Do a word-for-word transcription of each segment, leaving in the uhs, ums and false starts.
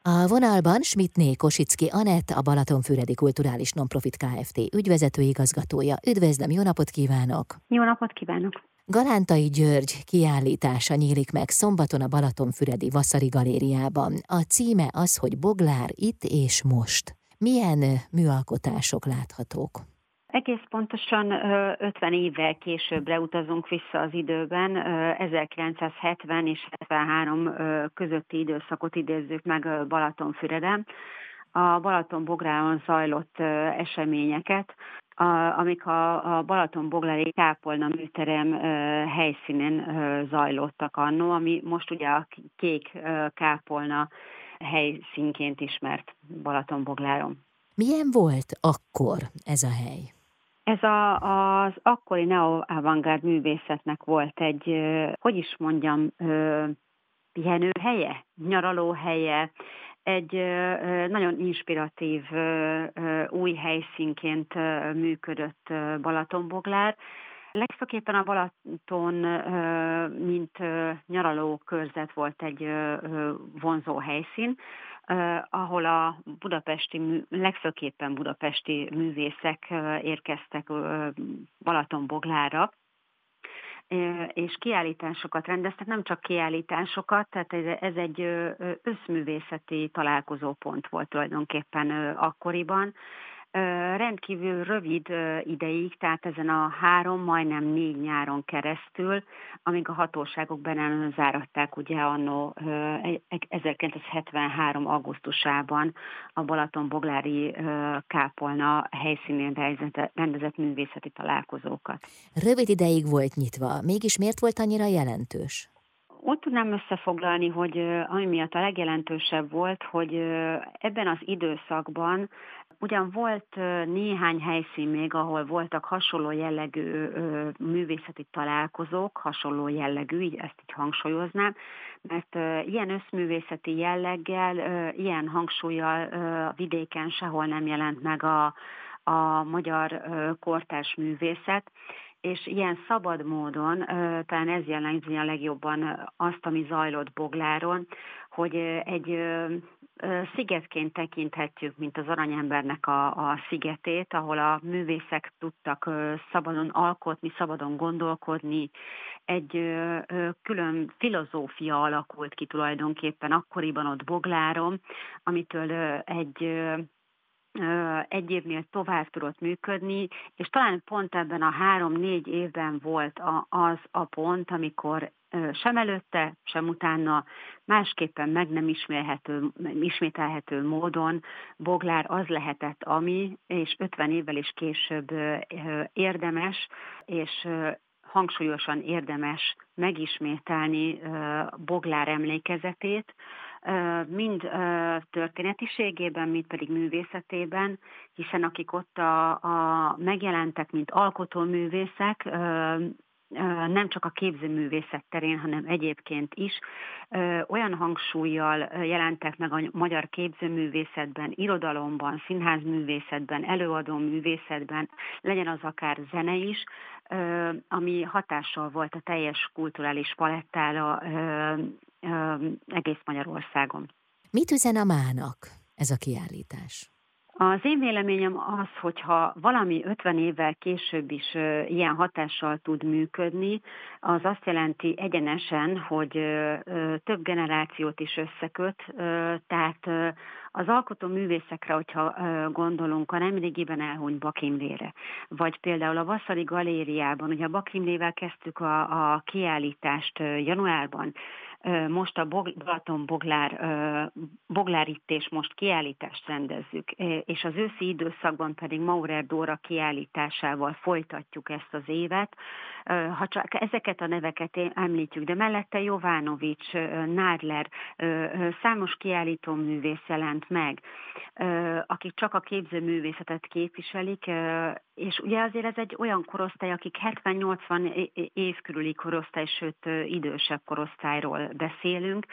A vonalban Schmidtné Kosicki Anett, a Balatonfüredi Kulturális Nonprofit Kft. Ügyvezető igazgatója. Üdvözlöm, jó napot kívánok! Jó napot kívánok! Galántai György kiállítása nyílik meg szombaton a Balatonfüredi Vasszari Galériában. A címe az, hogy Boglár itt és most. Milyen műalkotások láthatók? Egész pontosan ötven évvel későbbre utazunk vissza az időben, ezerkilencszázhetven és hetvenhárom közötti időszakot idézzük meg Balatonfüreden. A Balatonbogláron zajlott eseményeket, amik a Balatonboglári kápolna műterem helyszínén zajlottak annó, ami most ugye a kék kápolna helyszínként ismert Balatonbogláron. Milyen volt akkor ez a hely? Ez a, az akkori neo-avantgárd művészetnek volt egy, hogy is mondjam, pihenőhelye, nyaralóhelye, egy nagyon inspiratív új helyszínként működött Balatonboglár. Legfőképpen a Balaton, mint nyaraló körzet volt egy vonzó helyszín, ahol a budapesti, legfőképpen budapesti művészek érkeztek Balatonboglára, és kiállításokat rendeztek, nem csak kiállításokat, tehát ez egy összművészeti találkozópont volt tulajdonképpen akkoriban. Rendkívül rövid ideig, tehát ezen a három, majdnem négy nyáron keresztül, amíg a hatóságok be nem záratták ugye annó ezerkilencszázhetvenhárom. augusztusában a Balatonboglári kápolna helyszínén rendezett művészeti találkozókat. Rövid ideig volt nyitva, mégis miért volt annyira jelentős? Úgy tudnám összefoglalni, hogy ami miatt a legjelentősebb volt, hogy ebben az időszakban ugyan volt néhány helyszín még, ahol voltak hasonló jellegű művészeti találkozók, hasonló jellegű, így ezt így hangsúlyoznám, mert ilyen összművészeti jelleggel, ilyen hangsúllyal a vidéken sehol nem jelent meg a, a magyar kortárs művészet, és ilyen szabad módon, talán ez jellemzi a legjobban azt, ami zajlott Bogláron, hogy egy szigetként tekinthetjük, mint az Aranyembernek a, a szigetét, ahol a művészek tudtak szabadon alkotni, szabadon gondolkodni. Egy külön filozófia alakult ki tulajdonképpen akkoriban ott Bogláron, amitől egy egy évnél tovább tudott működni, és talán pont ebben a három-négy évben volt az a pont, amikor sem előtte, sem utána másképpen meg nem ismételhető, ismételhető módon Boglár az lehetett, ami, és ötven évvel is később érdemes, és hangsúlyosan érdemes megismételni Boglár emlékezetét, mind történetiségében, mind pedig művészetében, hiszen akik ott a, a megjelentek, mint alkotóművészek, nem csak a képzőművészet terén, hanem egyébként is olyan hangsúllyal jelentek meg a magyar képzőművészetben, irodalomban, színházművészetben, előadó művészetben, legyen az akár zene is, ami hatással volt a teljes kulturális palettára egész Magyarországon. Mit üzen a mának ez a kiállítás? Az én véleményem az, hogyha valami ötven évvel később is ilyen hatással tud működni, az azt jelenti egyenesen, hogy több generációt is összeköt, tehát az alkotó művészekre, hogyha gondolunk, a nemrégiben elhunyt Bak Imrére, vagy például a Vasszari Galériában, ugye a Bak Imrével kezdtük a, a kiállítást januárban, most a Balatonboglár Boglár itt és most kiállítást rendezzük, és az őszi időszakban pedig Maurer Dóra kiállításával folytatjuk ezt az évet. Ha csak ezeket a neveket említjük, de mellette Jovanovics, Nádler, számos kiállítóművész jelent meg, akik csak a képzőművészetet képviselik, és ugye azért ez egy olyan korosztály, akik hetven-nyolcvan év körüli korosztály, sőt idősebb korosztályról beszélünk,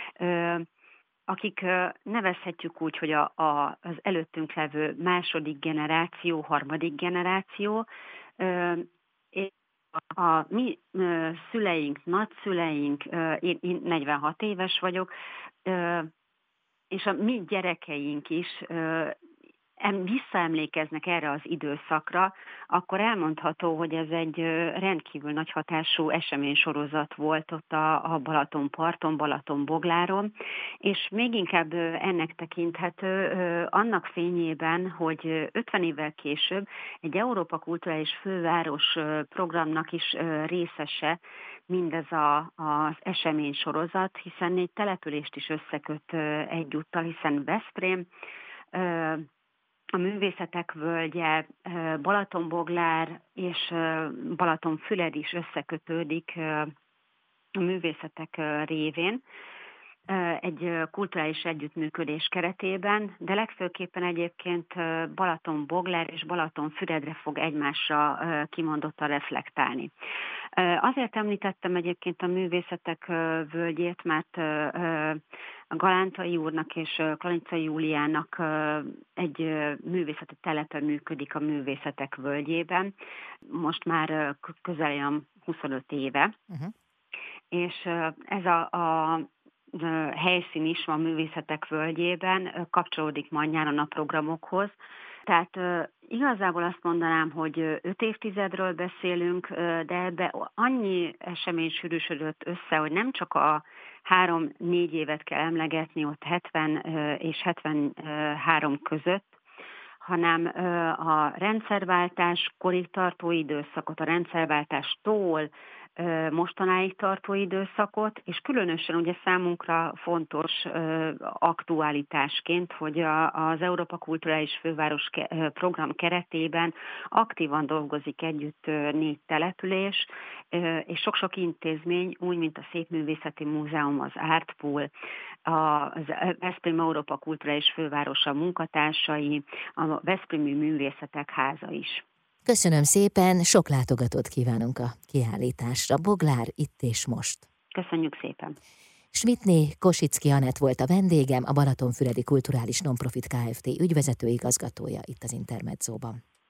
akik nevezhetjük úgy, hogy a, a, az előttünk levő második generáció, harmadik generáció, és a mi szüleink, nagyszüleink, én, én negyvenhat éves vagyok, és a mi gyerekeink is em, visszaemlékeznek erre az időszakra, akkor elmondható, hogy ez egy rendkívül nagy hatású eseménysorozat volt ott a, a Balatonparton, Balatonbogláron, és még inkább ennek tekinthető annak fényében, hogy ötven évvel később egy Európa Kulturális Főváros programnak is részese mindez a, az eseménysorozat, hiszen egy települést is összeköt egyúttal, hiszen Veszprém, a Művészetek Völgye, Balatonboglár és Balatonfüred is összekötődik a művészetek révén egy kulturális együttműködés keretében, de legfőképpen egyébként Balatonboglár és Balatonfüredre fog egymásra kimondottan reflektálni. Azért említettem egyébként a Művészetek Völgyét, mert a Galántai úrnak és Klanicai Júliának egy művészeti telepe működik a Művészetek Völgyében, most már közel huszonöt éve, uh-huh. és ez a, a helyszín is a Művészetek Völgyében kapcsolódik majd nyáron a programokhoz. Tehát igazából azt mondanám, hogy öt évtizedről beszélünk, de ebbe annyi esemény sűrűsödött össze, hogy nem csak a három-négy évet kell emlegetni ott hetven és hetvenhárom között, hanem a rendszerváltás korig tartó időszakot, a rendszerváltástól mostanáig tartó időszakot, és különösen ugye számunkra fontos aktualitásként, hogy a, az Európa Kulturális Főváros program keretében aktívan dolgozik együtt négy település, és sok-sok intézmény, úgy, mint a Szépművészeti Múzeum, az Artpool, az Veszprém Európa Kulturális Fővárosa munkatársai, a Veszprémi Művészetek Háza is. Köszönöm szépen, sok látogatót kívánunk a kiállításra. Boglár itt és most. Köszönjük szépen. Schmidtné Kosicki Anett volt a vendégem, a Balatonfüredi Kulturális Nonprofit Kft. Ügyvezető igazgatója itt az Intermedzóban.